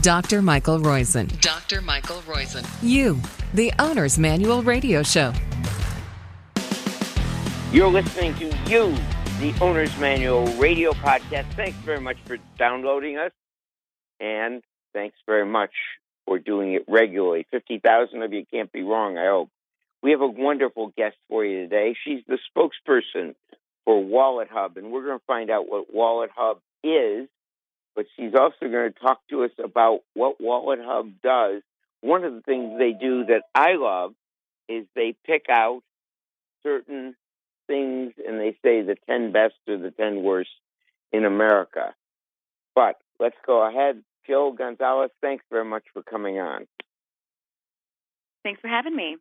Dr. Michael Roizen. Dr. Michael Roizen. You, the Owner's Manual Radio Show. You're listening to You, the Owner's Manual Radio Podcast. Thanks very much for downloading us, and thanks very much for doing it regularly. 50,000 of you can't be wrong, I hope. We have a wonderful guest for you today. She's the spokesperson for Wallet Hub, and we're going to find out what Wallet Hub is, but she's also going to talk to us about what Wallet Hub does. One of the things they do that I love is they pick out certain things and they say the 10 best or the 10 worst in America. But let's go ahead. Jill Gonzalez, thanks very much for coming on. Thanks for having me.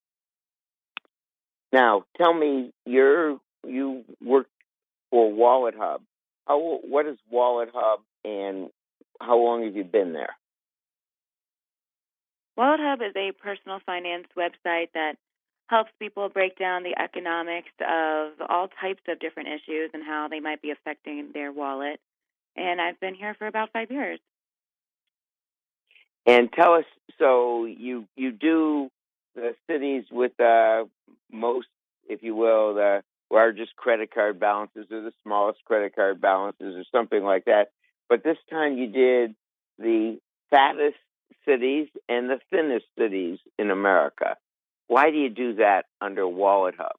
Now, tell me, you work for Wallet Hub. What is Wallet Hub, and how long have you been there? Wallet Hub is a personal finance website that helps people break down the economics of all types of different issues and how they might be affecting their wallet. And I've been here for about 5 years. And tell us, so you do the cities with the most, if you will, the largest credit card balances or the smallest credit card balances or something like that. But this time you did the fattest cities and the thinnest cities in America. Why do you do that under Wallet Hub?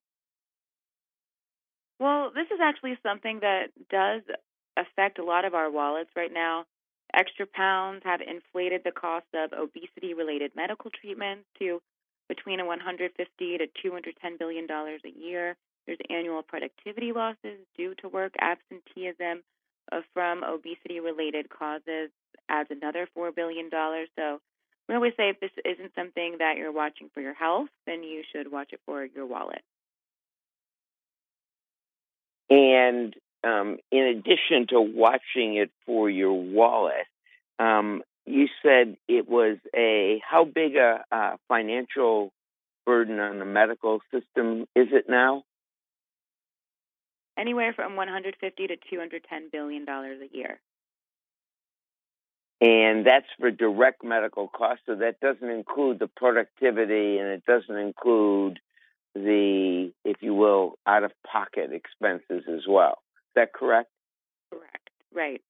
Well, this is actually something that does affect a lot of our wallets right now. Extra pounds have inflated the cost of obesity-related medical treatments to between $150 to $210 billion a year. There's annual productivity losses due to work absenteeism from obesity-related causes, adds another $4 billion. So we always say if this isn't something that you're watching for your health, then you should watch it for your wallet. And in addition to watching it for your wallet, you said it was how big a financial burden on the medical system is it now? Anywhere from $150 to $210 billion a year. And that's for direct medical costs, so that doesn't include the productivity and it doesn't include the, if you will, out-of-pocket expenses as well. Is that correct? Correct, right.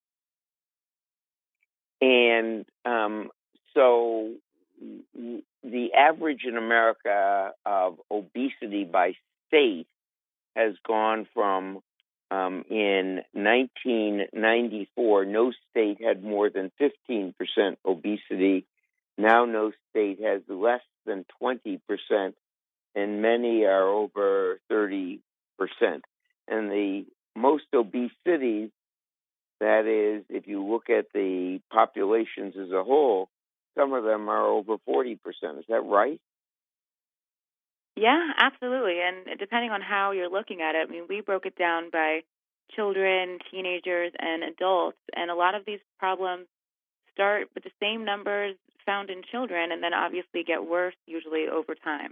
And so the average in America of obesity by state has gone from, in 1994, no state had more than 15% obesity. Now no state has less than 20%, and many are over 30%. And the most obese cities, that is, if you look at the populations as a whole, some of them are over 40%. Is that right? Yeah, absolutely. And depending on how you're looking at it, I mean, we broke it down by children, teenagers, and adults. And a lot of these problems start with the same numbers found in children and then obviously get worse usually over time.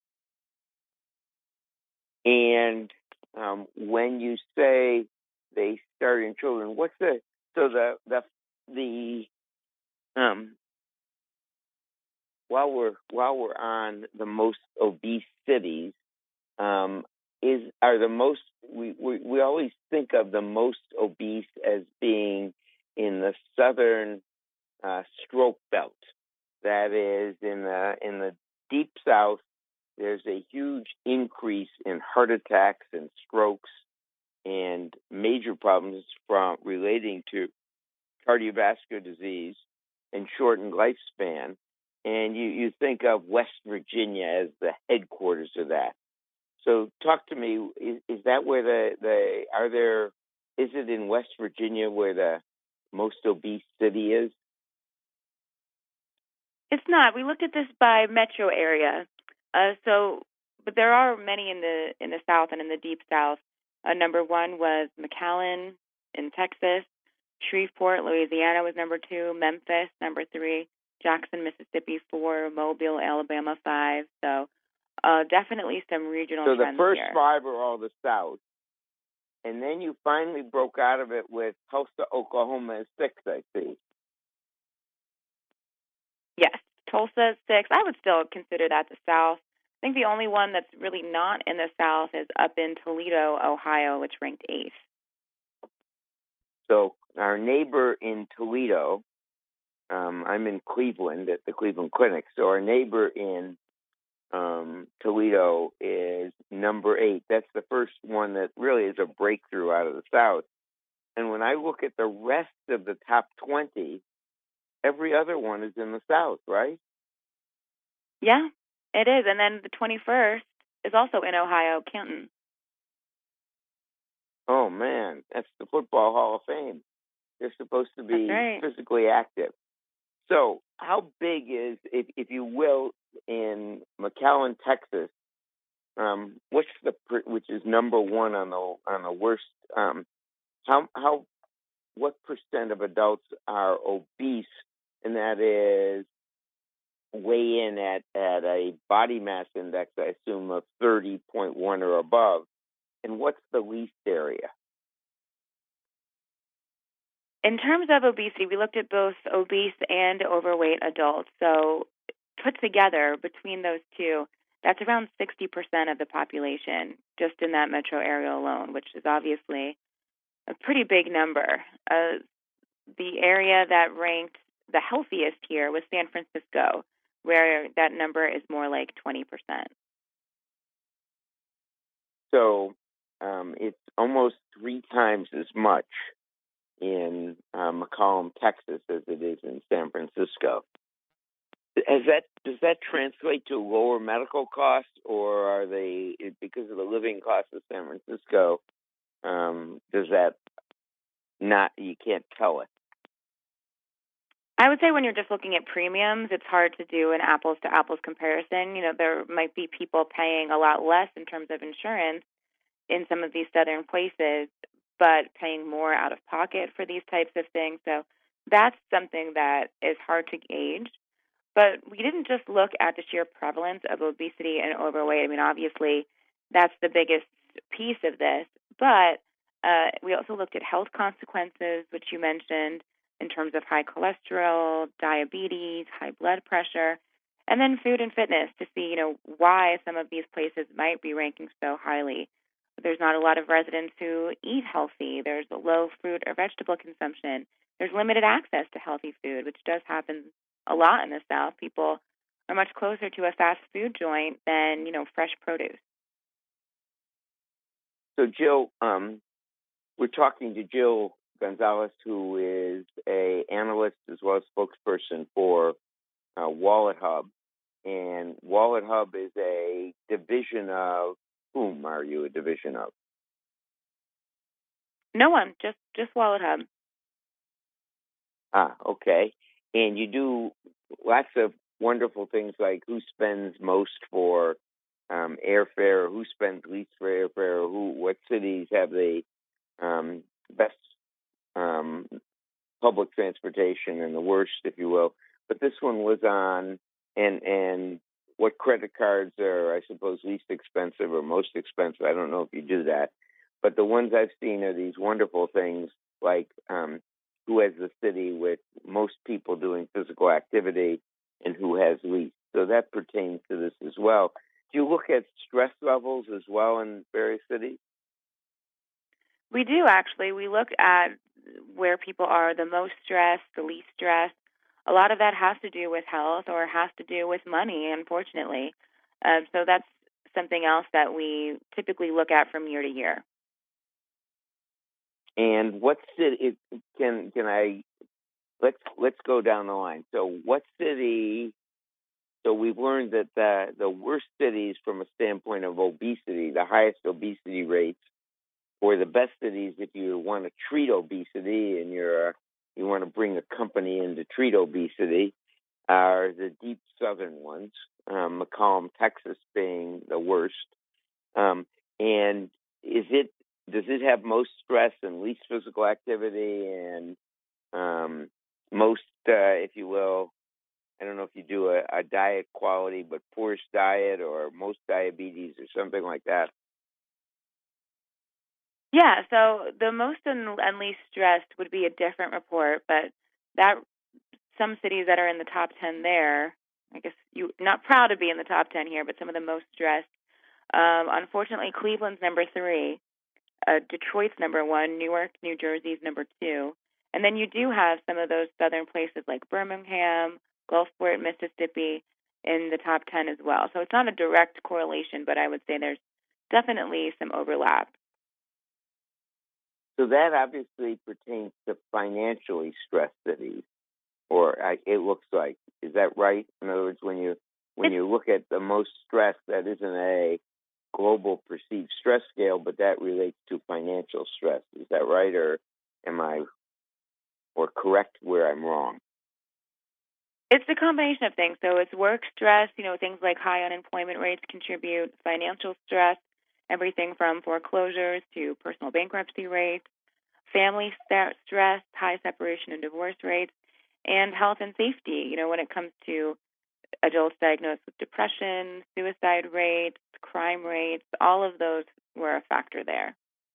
And when you say they start in children, what's the while we're on the most obese cities, we always think of the most obese as being in the southern stroke belt. That is, in the deep south, there's a huge increase in heart attacks and strokes and major problems from relating to cardiovascular disease and shortened lifespan. And you think of West Virginia as the headquarters of that. So talk to me, is that where is it in West Virginia where the most obese city is? It's not. We looked at this by metro area. But there are many in the South and in the Deep South. Number one was McAllen in Texas. Shreveport, Louisiana was number 2. Memphis, number 3. Jackson, Mississippi, 4. Mobile, Alabama, 5. So definitely some regional trends here. So the first 5 are all the South. And then you finally broke out of it with Tulsa, Oklahoma, as 6, I see. Tulsa 6. I would still consider that the South. I think the only one that's really not in the South is up in Toledo, Ohio, which ranked 8th. So our neighbor in Toledo, I'm in Cleveland at the Cleveland Clinic. So our neighbor in Toledo is number 8. That's the first one that really is a breakthrough out of the South. And when I look at the rest of the top 20, every other one is in the South, right? Yeah, it is. And then the 21st is also in Ohio, Canton. Oh, man, that's the Football Hall of Fame. They're supposed to be physically active. So how big is, if you will, in McAllen, Texas, which is number 1 on the worst, what percent of adults are obese, and that is weigh in at a body mass index, I assume, of 30.1 or above, and what's the least area? In terms of obesity, we looked at both obese and overweight adults. So put together between those two, that's around 60% of the population just in that metro area alone, which is obviously a pretty big number. The area that ranked the healthiest here was San Francisco, where that number is more like 20%. So it's almost 3 times as much in McAllen, Texas, as it is in San Francisco. Does that translate to lower medical costs, or are they, because of the living costs of San Francisco, does that not, you can't tell it? I would say when you're just looking at premiums, it's hard to do an apples-to-apples comparison. You know, there might be people paying a lot less in terms of insurance in some of these southern places, but paying more out of pocket for these types of things. So that's something that is hard to gauge. But we didn't just look at the sheer prevalence of obesity and overweight. I mean, obviously, that's the biggest piece of this. But we also looked at health consequences, which you mentioned, in terms of high cholesterol, diabetes, high blood pressure, and then food and fitness to see, why some of these places might be ranking so highly. There's not a lot of residents who eat healthy. There's a low fruit or vegetable consumption. There's limited access to healthy food, which does happen a lot in the South. People are much closer to a fast food joint than, fresh produce. So, Jill, we're talking to Jill Gonzalez, who is an analyst as well as spokesperson for Wallet Hub. And Wallet Hub is a division of, whom are you a division of? No one, just Wallet Hub. Okay. And you do lots of wonderful things like who spends most for airfare, who spends least for airfare, what cities have the best public transportation and the worst, if you will. But this one was on and what credit cards are, I suppose, least expensive or most expensive. I don't know if you do that. But the ones I've seen are these wonderful things like who has the city with most people doing physical activity and who has least. So that pertains to this as well. Do you look at stress levels as well in various cities? We do, actually. We look at where people are the most stressed, the least stressed. A lot of that has to do with health or has to do with money, unfortunately. So that's something else that we typically look at from year to year. And what city can I? Let's go down the line. So what city? So we've learned that the worst cities from a standpoint of obesity, the highest obesity rates, or the best cities if you want to treat obesity and you want to bring a company in to treat obesity, are the deep southern ones. McAllen, Texas, being the worst. And does it have most stress and least physical activity and most, if you will, I don't know if you do a diet quality, but poorest diet or most diabetes or something like that? Yeah, so the most and least stressed would be a different report, but that some cities that are in the top 10 there I guess you're not proud to be in the top 10 here, but some of the most stressed. Unfortunately, Cleveland's number 3, Detroit's number 1, Newark, New Jersey's number 2. And then you do have some of those southern places like Birmingham, Gulfport, Mississippi in the top 10 as well. So it's not a direct correlation, but I would say there's definitely some overlap. So that obviously pertains to financially stressed cities, it looks like. Is that right? In other words, when you look at the most stress, that isn't a global perceived stress scale, but that relates to financial stress. Is that right, or am I correct where I'm wrong? It's a combination of things. So it's work stress, things like high unemployment rates contribute, financial stress, everything from foreclosures to personal bankruptcy rates, family stress, high separation and divorce rates, and health and safety, when it comes to adults diagnosed with depression, suicide rates, crime rates, all of those were a factor there.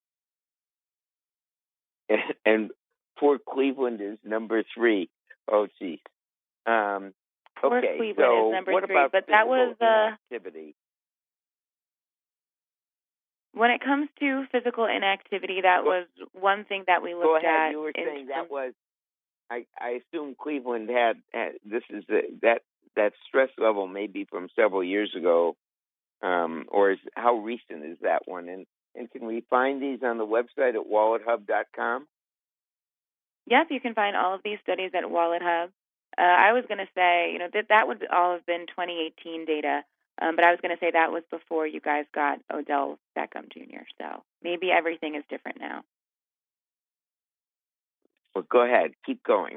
And poor Cleveland is number 3. Oh, geez. Poor okay, Cleveland so is number what 3, about but that was inactivity? When it comes to physical inactivity, that was one thing that we looked at. You were saying that was. I assume Cleveland had this is that stress level maybe from several years ago, or how recent is that one? And can we find these on the website at WalletHub.com? Yes, you can find all of these studies at WalletHub. I was going to say, that would all have been 2018 data, but I was going to say that was before you guys got Odell Beckham Jr., so maybe everything is different now. Well, go ahead. Keep going.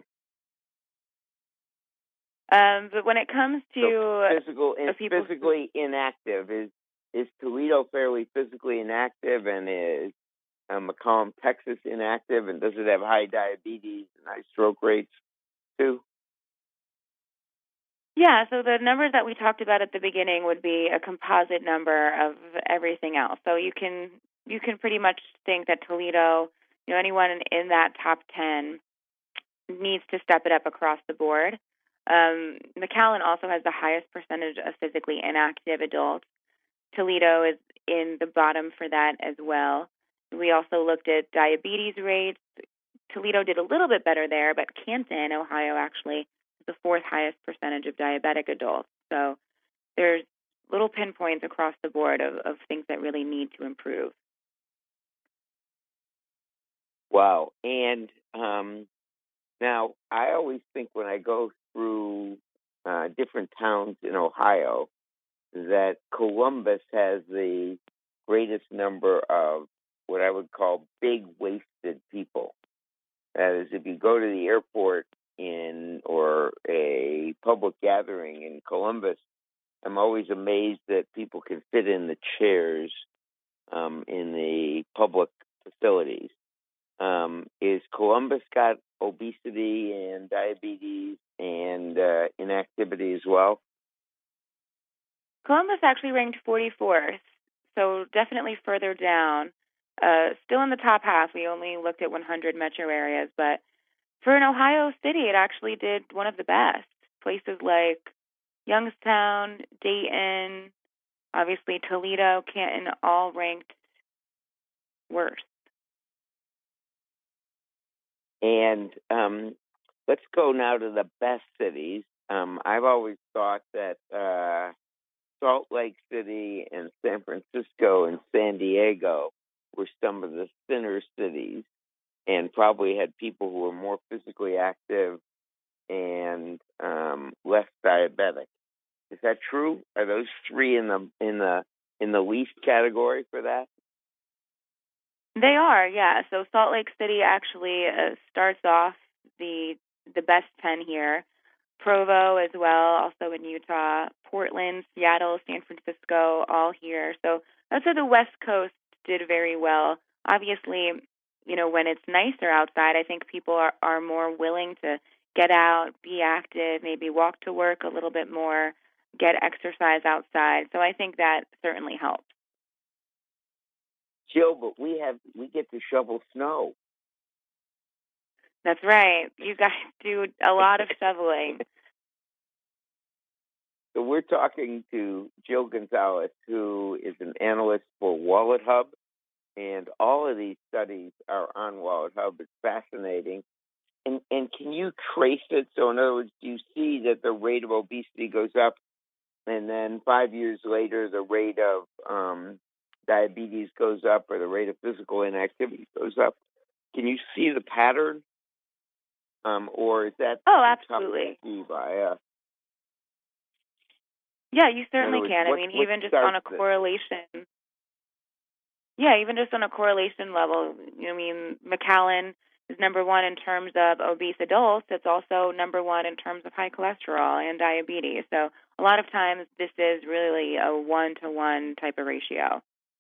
But when it comes to physically inactive, is Toledo fairly physically inactive, and is McComb, Texas inactive, and does it have high diabetes and high stroke rates too? Yeah, so the numbers that we talked about at the beginning would be a composite number of everything else. So you can pretty much think that Toledo, anyone in that top 10 needs to step it up across the board. McAllen also has the highest percentage of physically inactive adults. Toledo is in the bottom for that as well. We also looked at diabetes rates. Toledo did a little bit better there, but Canton, Ohio, actually is the 4th highest percentage of diabetic adults. So there's little pinpoints across the board of things that really need to improve. Wow. And now I always think when I go through different towns in Ohio that Columbus has the greatest number of what I would call big wasted people. That is, if you go to the airport or a public gathering in Columbus, I'm always amazed that people can fit in the chairs in the public facilities. Is Columbus got obesity and diabetes and inactivity as well? Columbus actually ranked 44th, so definitely further down. Still in the top half. We only looked at 100 metro areas, but for an Ohio city, it actually did one of the best. Places like Youngstown, Dayton, obviously Toledo, Canton, all ranked worse. And let's go now to the best cities. I've always thought that Salt Lake City and San Francisco and San Diego were some of the thinner cities and probably had people who were more physically active and less diabetic. Is that true? Are those 3 in the least category for that? They are, yeah. So Salt Lake City actually starts off the best 10 here. Provo as well, also in Utah. Portland, Seattle, San Francisco, all here. So I'd say the West Coast did very well. Obviously, when it's nicer outside, I think people are more willing to get out, be active, maybe walk to work a little bit more, get exercise outside. So I think that certainly helps. Jill, but we get to shovel snow. That's right. You guys do a lot of shoveling. So we're talking to Jill Gonzalez, who is an analyst for Wallet Hub, and all of these studies are on Wallet Hub. It's fascinating. And can you trace it? So in other words, do you see that the rate of obesity goes up, and then 5 years later the rate of diabetes goes up, or the rate of physical inactivity goes up? Can you see the pattern, or is that absolutely. tough to see by? Yeah, you certainly words, can. I mean, even just on a correlation. Yeah, even just on a correlation level. I mean, Macallan is number one in terms of obese adults. It's also number one in terms of high cholesterol and diabetes. So a lot of times this is really a 1-to-1 type of ratio.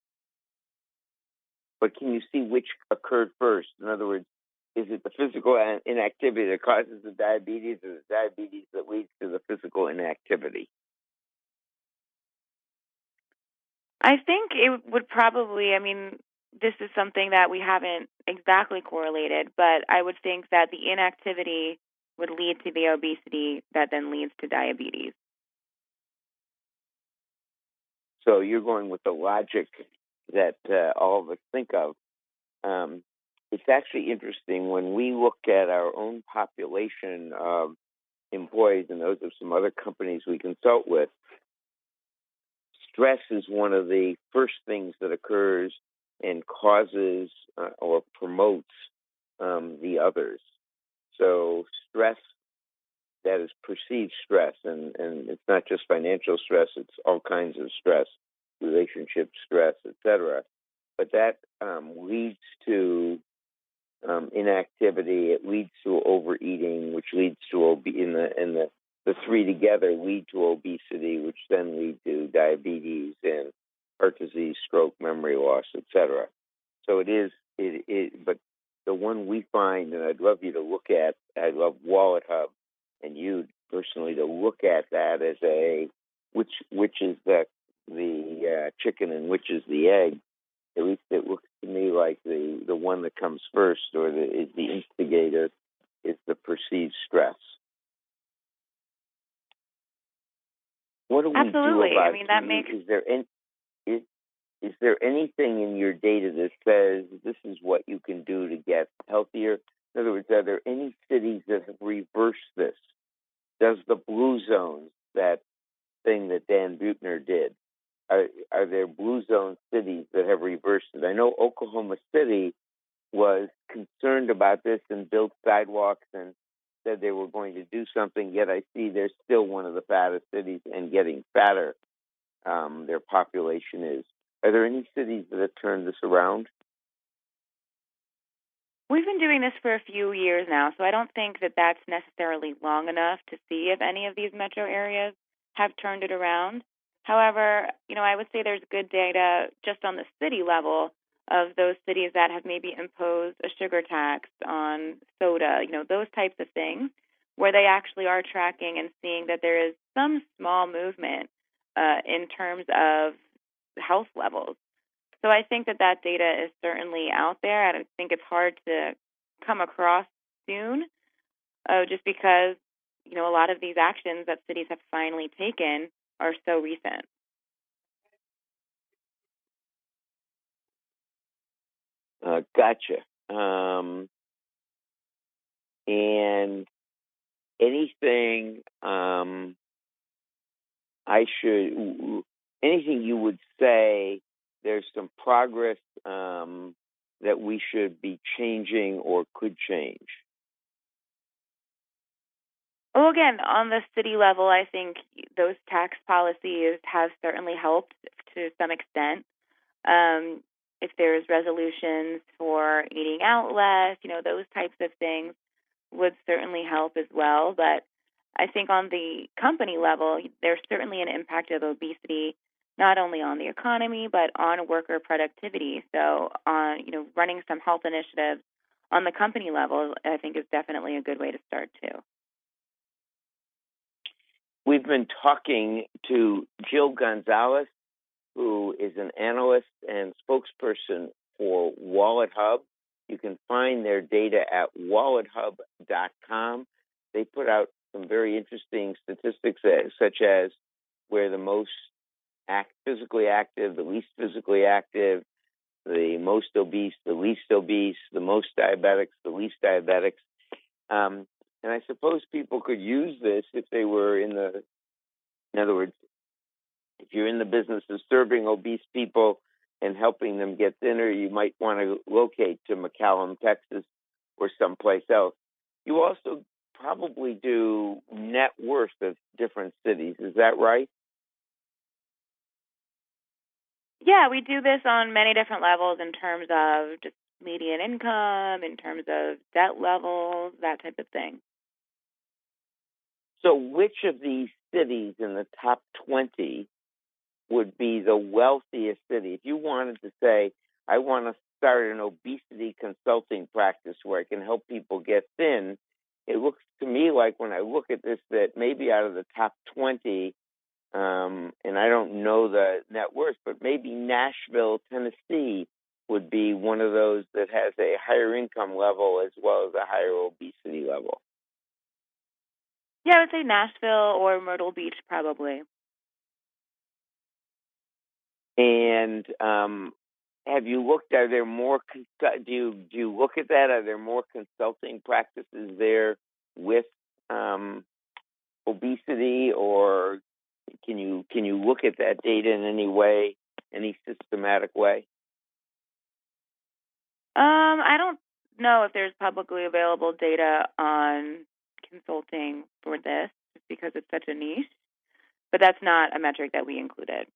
But can you see which occurred first? In other words, is it the physical inactivity that causes the diabetes, or the diabetes that leads to the physical inactivity? I think it would probably, I mean, this is something that we haven't exactly correlated, but I would think that the inactivity would lead to the obesity that then leads to diabetes. So you're going with the logic that all of us think of. It's actually interesting when we look at our own population of employees and those of some other companies we consult with. Stress is one of the first things that occurs and causes or promotes the others. So stress, that is perceived stress, and it's not just financial stress, it's all kinds of stress, relationship stress, etc. But that leads to inactivity. It leads to overeating, which leads to the three together lead to obesity, which then lead to diabetes and heart disease, stroke, memory loss, etc. So it is. But the one we find, and I'd love you to look at. I love Wallet Hub, and you personally to look at that as a which is the chicken and which is the egg. At least it looks to me like the one that comes first, or is the instigator, is the perceived stress. What do we do about? I mean, that makes. Is there anything in your data that says this is what you can do to get healthier? In other words, are there any cities that have reversed this? Does the blue zones, that thing that Dan Buettner did, are there blue zone cities that have reversed it? I know Oklahoma City was concerned about this and built sidewalks and said they were going to do something, yet I see they're still one of the fattest cities and getting fatter. Their population is. Are there any cities that have turned this around? We've been doing this for a few years now, so I don't think that that's necessarily long enough to see if any of these metro areas have turned it around. However, I would say there's good data just on the city level of those cities that have maybe imposed a sugar tax on soda, those types of things, where they actually are tracking and seeing that there is some small movement in terms of health levels. So I think that data is certainly out there. I think it's hard to come across soon, just because, a lot of these actions that cities have finally taken are so recent. Gotcha. And anything anything you would say there's some progress that we should be changing or could change? Well, again, on the city level, I think those tax policies have certainly helped to some extent. If there's resolutions for eating out less, those types of things would certainly help as well. But I think on the company level, there's certainly an impact of obesity, not only on the economy, but on worker productivity. So on, running some health initiatives on the company level, I think is definitely a good way to start too. We've been talking to Jill Gonzalez, who is an analyst and spokesperson for Wallet Hub. You can find their data at wallethub.com. They put out some very interesting statistics, such as where the most physically active, the least physically active, the most obese, the least obese, the most diabetics, the least diabetics. And I suppose people could use this if they were in other words, if you're in the business of serving obese people and helping them get thinner, you might want to locate to McAllen, Texas, or someplace else. You also probably do net worth of different cities. Is that right? Yeah, we do this on many different levels in terms of just median income, in terms of debt levels, that type of thing. So which of these cities in the top 20 would be the wealthiest city? If you wanted to say, I want to start an obesity consulting practice where I can help people get thin, it looks to me like when I look at this that maybe out of the top 20, and I don't know the net worth, but maybe Nashville, Tennessee would be one of those that has a higher income level as well as a higher obesity level. Yeah, I would say Nashville or Myrtle Beach probably. And have you looked? Are there more? Do you look at that? Are there more consulting practices there with obesity, or can you look at that data in any way, any systematic way? I don't know if there's publicly available data on consulting for this, just because it's such a niche. But that's not a metric that we included.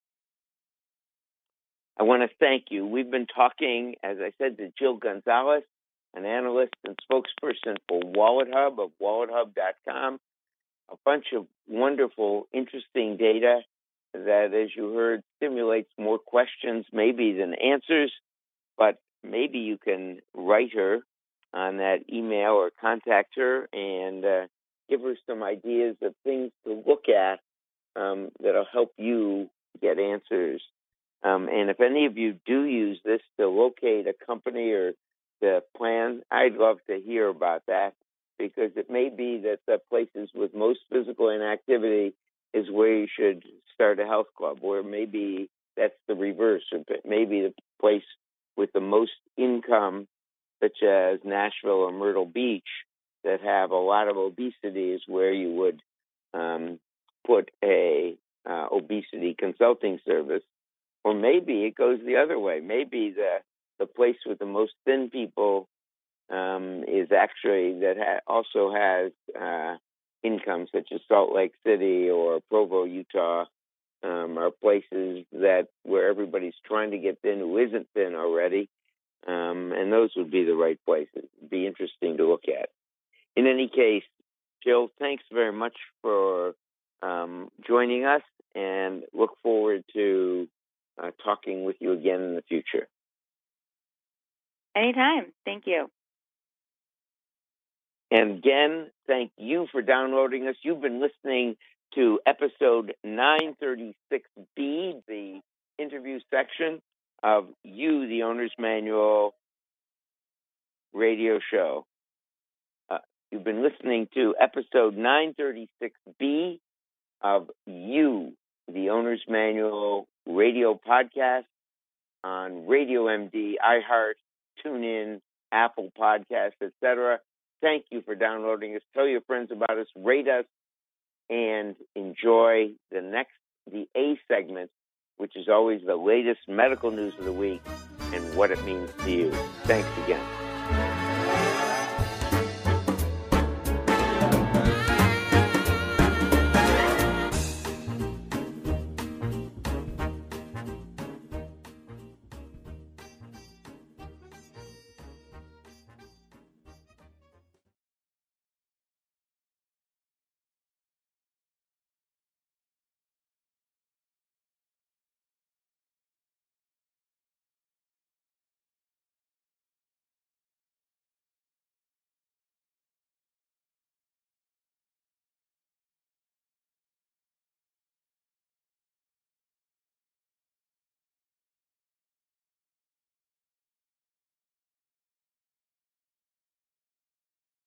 I want to thank you. We've been talking, as I said, to Jill Gonzalez, an analyst and spokesperson for WalletHub of WalletHub.com. A bunch of wonderful, interesting data that, as you heard, stimulates more questions maybe than answers, but maybe you can write her on that email or contact her and give her some ideas of things to look at that'll help you get answers. And if any of you do use this to locate a company or the plan, I'd love to hear about that, because it may be that the places with most physical inactivity is where you should start a health club, or maybe that's the reverse, or maybe the place with the most income, such as Nashville or Myrtle Beach, that have a lot of obesity is where you would put a obesity consulting service. Or maybe it goes the other way. Maybe the place with the most thin people is actually that also has income, such as Salt Lake City or Provo, Utah, are places that where everybody's trying to get thin who isn't thin already, and those would be the right places. It'd be interesting to look at. In any case, Jill, thanks very much for joining us, and look forward to talking with you again in the future. Anytime. Thank you. And again, thank you for downloading us. You've been listening to episode 936B, the interview section of You, the Owner's Manual radio show. You've been listening to episode 936B of You, the Owner's Manual radio podcast on Radio MD, iHeart, TuneIn, Apple Podcasts, etc. Thank you for downloading us. Tell your friends about us, rate us, and enjoy the A segment, which is always the latest medical news of the week and what it means to you. Thanks again.